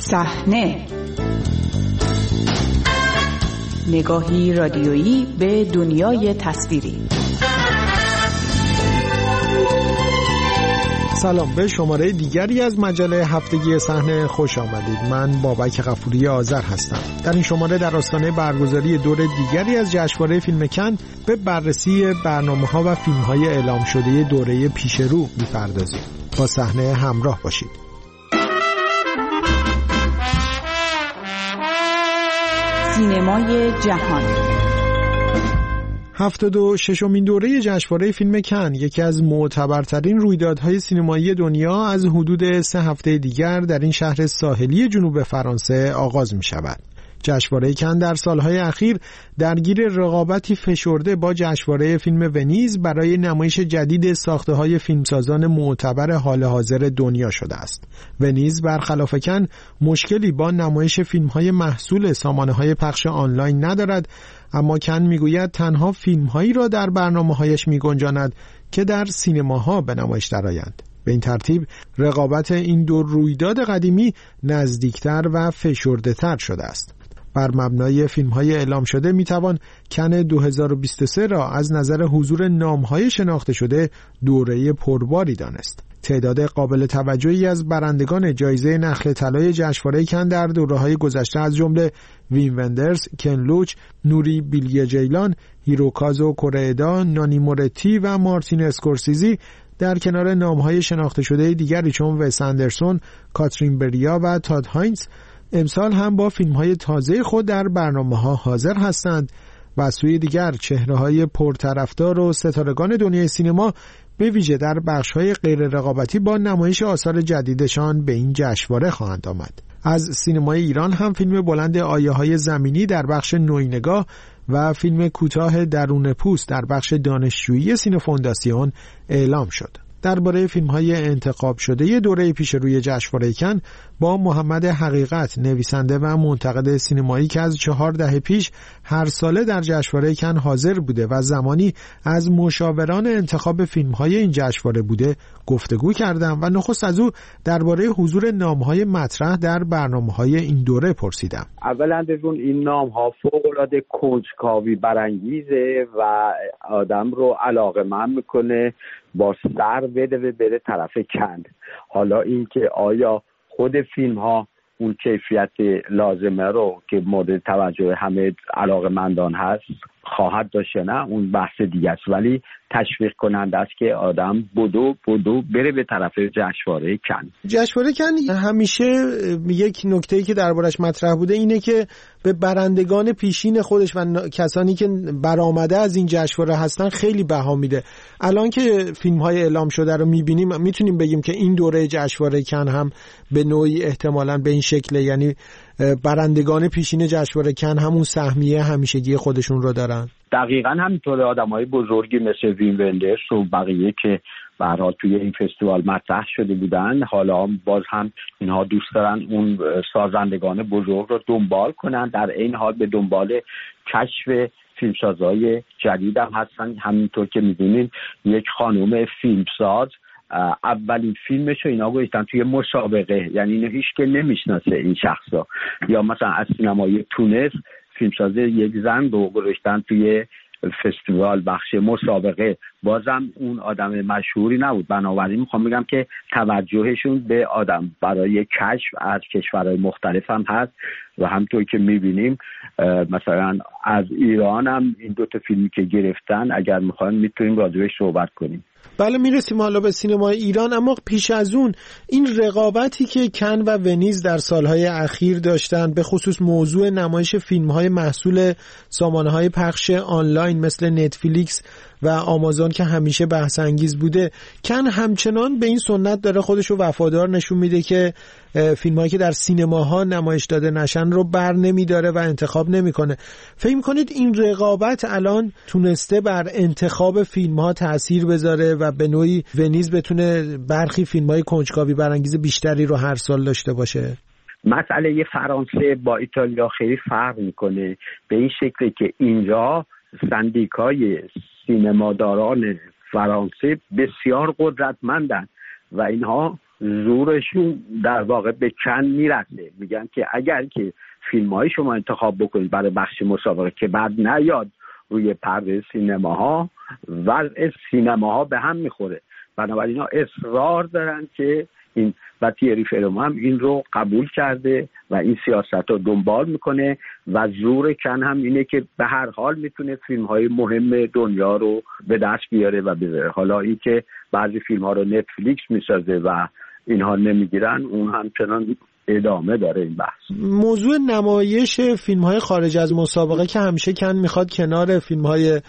صحنه، نگاهی رادیویی به دنیای تصویری. سلام، به شماره دیگری از مجله هفتگی صحنه خوش آمدید. من بابک غفوری آذر هستم. در این شماره در آستانه برگزاری دور دیگری از جشنواره فیلم کن به بررسی برنامه‌ها و فیلم‌های اعلام شده دوره پیش رو می‌پردازیم. با صحنه همراه باشید. سینمای جهان 76مین دوره جشنواره فیلم کن یکی از معتبرترین رویدادهای سینمایی دنیا از حدود 3 هفته دیگر در این شهر ساحلی جنوب فرانسه آغاز می شود. جشنواره کن در سالهای اخیر درگیر رقابتی فشرده با جشنواره فیلم ونیز برای نمایش جدید ساخته‌های فیلمسازان معتبر حال حاضر دنیا شده است. ونیز برخلاف کن مشکلی با نمایش فیلم‌های محصول سامانه‌های پخش آنلاین ندارد، اما کن میگوید تنها فیلم‌هایی را در برنامه‌هایش می‌گنجاند که در سینماها به نمایش درآیند. به این ترتیب رقابت این دو رویداد قدیمی نزدیکتر و فشرده‌تر شده است. بر مبنای فیلم‌های اعلام شده میتوان کن 2023 را از نظر حضور نام‌های شناخته شده دوره پرباری دانست. تعداد قابل توجهی از برندگان جایزه نخل طلای جشنواره کن در دوره‌های گذشته از جمله ویم وندرز، کن لوچ، نوری بیلیه جیلان، هیروکازو کوریدا، نانی مورتی و مارتین اسکورسیزی در کنار نام‌های شناخته شده دیگری چون وس اندرسون، کاترین بریا و تاد هاینز امسال هم با فیلم‌های تازه خود در برنامه‌ها حاضر هستند و از سوی دیگر چهره‌های پرطرفدار و ستارگان دنیای سینما به ویژه در بخش‌های غیر رقابتی با نمایش آثار جدیدشان به این جشنواره خواهند آمد. از سینمای ایران هم فیلم بلند آیه‌های زمینی در بخش نوینگاه و فیلم کوتاه درون پوست در بخش دانشجویی سینفونداسیون اعلام شد. درباره فیلم‌های انتخاب شده دوره پیش روی جشنواره کن با محمد حقیقت، نویسنده و منتقد سینمایی که از 4 دهه پیش هر ساله در جشنواره کن حاضر بوده و زمانی از مشاوران انتخاب فیلم‌های این جشنواره بوده گفتگو کردم و نخست از او درباره حضور نام‌های مطرح در برنامه‌های این دوره پرسیدم. اولا این نام‌ها فوق‌العاده کنجکاوی برانگیزه و آدم رو علاقه‌مند می‌کنه با سر بره طرف کن. حالا این که آیا خود فیلم ها اون کیفیت لازمه رو که مورد توجه همه علاقه‌مندان هست خواهد داشت نه، اون بحث دیگه است، ولی تشویق کننده است که آدم بدو بره به طرف جشنواره کن. جشنواره کن همیشه یک نکته‌ای که دربارش مطرح بوده اینه که به برندگان پیشین خودش و کسانی که برآمده از این جشنواره هستن خیلی بها میده. الان که فیلم‌های اعلام شده رو می‌بینیم میتونیم بگیم که این دوره جشنواره کن هم به نوعی احتمالاً به این شکله، یعنی برندگان پیشین جشنواره کن همون سهمیه همیشگی خودشون رو دارن. دقیقاً همینطوره. آدمای بزرگی مثل ویم وندرز و بقیه که به هر حال توی این فستیوال مطرح شده بودن، حالا باز هم اینها دوست دارن اون سازندگان بزرگ رو دنبال کنن، در این حال به دنبال کشف فیلمسازهای جدید هم هستن. همینطور که می‌دونین یک خانم فیلمساز اولین فیلمش رو اینا گذاشتن توی مسابقه، یعنی اینو هیچ که نمیشناسه این شخصا. یا مثلا از سینمای تونس فیلمساز یک زن رو گذاشتن توی فستیوال بخش مسابقه، بازم اون آدم مشهوری نبود. بنابراین میخوام بگم که توجهشون به آدم برای کشف از کشورهای مختلف هم هست و همطور که میبینیم مثلا از ایران هم این 2 تا فیلمی که گرفتن اگر میخوایم میتونیم راجعش صحبت کنیم. بله، میرسیم حالا به سینمای ایران، اما پیش از اون این رقابتی که کن و ونیز در سالهای اخیر داشتن به خصوص موضوع نمایش فیلم‌های محصول سامانه‌های پخش آنلاین مثل نتفلیکس و آمازون که همیشه بحث انگیز بوده، کن همچنان به این سنت داره خودشو وفادار نشون میده که فیلم‌هایی که در سینماها نمایش داده نشن رو بر نمیداره و انتخاب نمیکنه. فکر میکنید این رقابت الان تونسته بر انتخاب فیلم‌ها تأثیر بذاره و به نوعی ونیز بتونه برخی فیلم‌های کنجکاوی برانگیز بیشتری رو هر سال داشته باشه؟ مسئله فرانسه با ایتالیا خیلی فرق میکنه به این شکلی که اینجا سندیکای سینماداران فرانسه بسیار قدرتمندن و اینها زورشون در واقع به کن میرسه. میگن که اگر که فیلم‌های شما انتخاب بکنید برای بخش مسابقه که بعد نیاد روی پرده سینماها، وضع سینماها به هم میخوره. بنابراین اینا اصرار دارن که این و تیری فرمان هم این رو قبول کرده و این سیاست رو دنبال میکنه و زور کن هم اینه که به هر حال میتونه فیلم های مهم دنیا رو به دست بیاره و بذاره. حالا این که بعضی فیلم ها رو نتفلیکس میسازه و اینها نمیگیرن، اون همچنان ادامه داره این بحث. موضوع نمایش فیلم های خارج از مسابقه که همیشه کن میخواد کنار فیلم های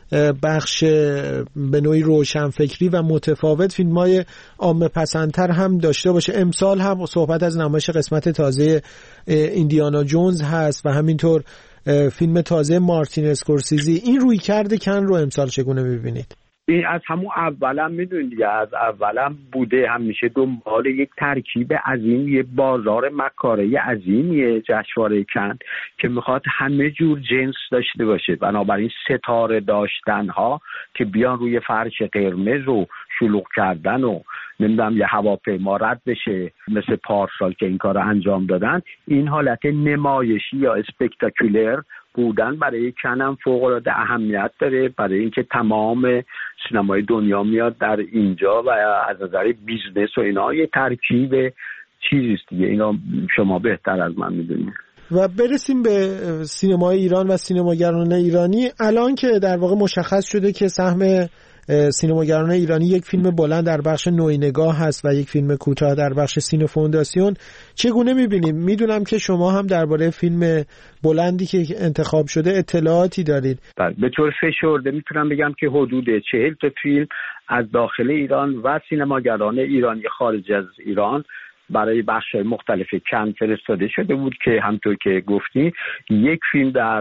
بخش به نوعی روشنفکری و متفاوت فیلم‌های عامه پسندتر هم داشته باشه. امسال هم صحبت از نمایش قسمت تازه ایندیانا جونز هست و همینطور فیلم تازه مارتین اسکورسیزی. این روی کرده کن رو امسال چگونه می‌بینید؟ این از همون اولم میدونید دیگه، از اولم بوده همیشه دنبال یک ترکیب عظیم، یه بازار مکاره عظیمیه جشنواره کن که میخواد همه جور جنس داشته باشه. بنابراین ستاره داشتن ها که بیان روی فرش قرمز و شلوغ کردن و نمیدونم یه هواپیما رد بشه مثل پارسال که این کار رو انجام دادن، این حالت نمایشی یا اسپکتاکولر بودن برای کنم فوق‌العاده اهمیت داره، برای اینکه تمام سینمای دنیا میاد در اینجا و از نظر بیزنس و اینا یه ترکیب چیزیست دیگه. اینا شما بهتر از من میدونید. و برسیم به سینمای ایران و سینماگران ایرانی. الان که در واقع مشخص شده که سهم سینماگران ایرانی یک فیلم بلند در بخش نوعی نگاه هست و یک فیلم کوتاه در بخش سینه فونداسیون، چگونه می‌بینیم؟ میدونم که شما هم درباره فیلم بلندی که انتخاب شده اطلاعاتی دارید. به طور فشرده میتونم بگم که حدود 40 تا فیلم از داخل ایران و سینماگران ایرانی خارج از ایران برای بخش‌های مختلف کن فرستاده شده بود که همونطور که گفتی یک فیلم در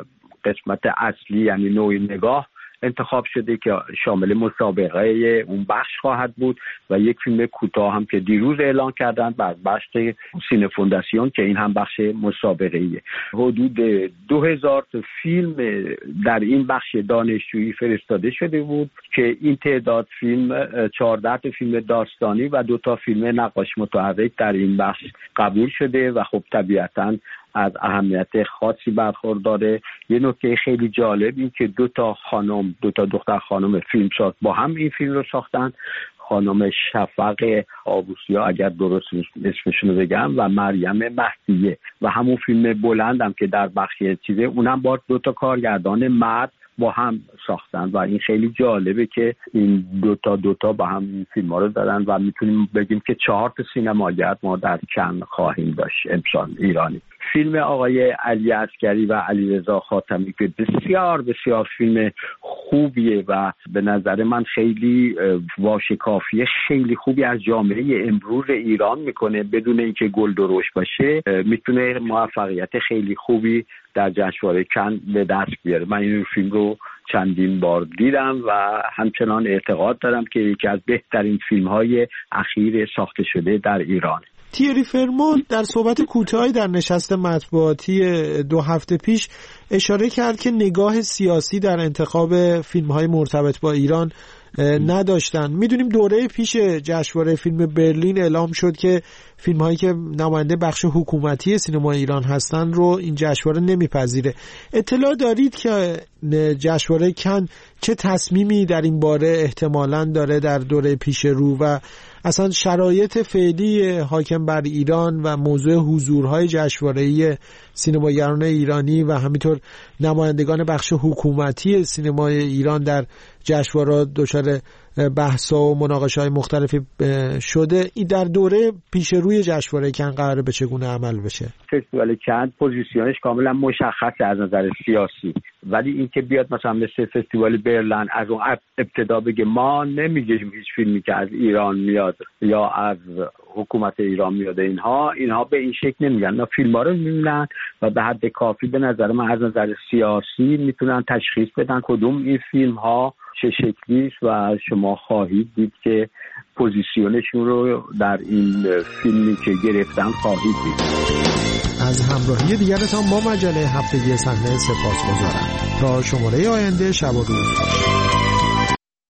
قسمت اصلی یعنی نوعی نگاه انتخاب شده که شامل مسابقه اون بخش خواهد بود و یک فیلم کوتاه هم که دیروز اعلان کردن بر بخش سینه فونداسیون که این هم بخش مسابقه‌ایه. حدود 2000 تا فیلم در این بخش دانشجویی فرستاده شده بود که این تعداد فیلم 14 تا فیلم داستانی و 2 تا فیلم نقاش متحرک در این بخش قبول شده و خب طبیعتاً از اهمیت خاصی برخورداره. یه نکته خیلی جالب این که 2 تا دختر خانم فیلمساز با هم این فیلم رو ساختن، خانم شفق آبوسیا اگر درست اسمشون رو بگم و مریم مهدیه، و همون فیلم بلندم که در بخش چیزه اونم با 2 تا کارگردان مرد با هم ساختن و این خیلی جالبه که این 2 تا با هم این فیلم ها رو دارن و میتونیم بگیم که 4 تا سینماگر ما در کن خواهیم داشت امسال ایرانی. فیلم آقای علی عسکری و علیرضا خاتمی که بسیار بسیار فیلم خوبیه و به نظر من خیلی واشکافی خیلی خوبی از جامعه امروز ایران میکنه، بدون اینکه گل درشت باشه میتونه موفقیت خیلی خوبی در جشنواره کن به دست بیاره. من این فیلم رو چندین بار دیدم و همچنان اعتقاد دارم که یکی از بهترین فیلم‌های اخیر ساخته شده در ایران. تیری فرمان در صحبت کوتاهی در نشست مطبوعاتی 2 هفته پیش اشاره کرد که نگاه سیاسی در انتخاب فیلم‌های مرتبط با ایران نداشتن. میدونیم دوره پیش جشنواره فیلم برلین اعلام شد که فیلم‌هایی که نماینده بخش حکومتی سینما ایران هستن رو این جشنواره نمیپذیره. اطلاع دارید که جشنواره کن چه تصمیمی در این باره احتمالاً داره در دوره پیش رو و اصلا شرایط فعلی حاکم بر ایران و موضوع حضورهای جشنواره‌ای سینماگران ایرانی و همینطور نمایندگان بخش حکومتی سینمای ایران در جشنواره دچار بحث‌ها و مناقشه‌های مختلفی شده؟ این در دوره پیش روی جشنواره کن قراره به چگونه عمل بشه؟ فستیوال کن پوزیشنش کاملا مشخصه از نظر سیاسی، ولی اینکه بیاد مثلا مثل فستیوال برلین از اون ابتدا بگه ما نمیگیم هیچ فیلمی که از ایران میاد یا از حکومت ایران میاد، اینها به این شکل نمیگن. اینا فیلم‌ها رو میبینن و به حد کافی به نظر من از نظر سیاسی میتونن تشخیص بدن کدوم این فیلم‌ها چه شکلیست و شما خواهید دید که پوزیشنشون رو در این فیلمی که گرفتن خواهید دید. از همراهی دیگرتان با مجله هفتگی صحنه سپاسگزارم. تا شماره آینده شب و روز.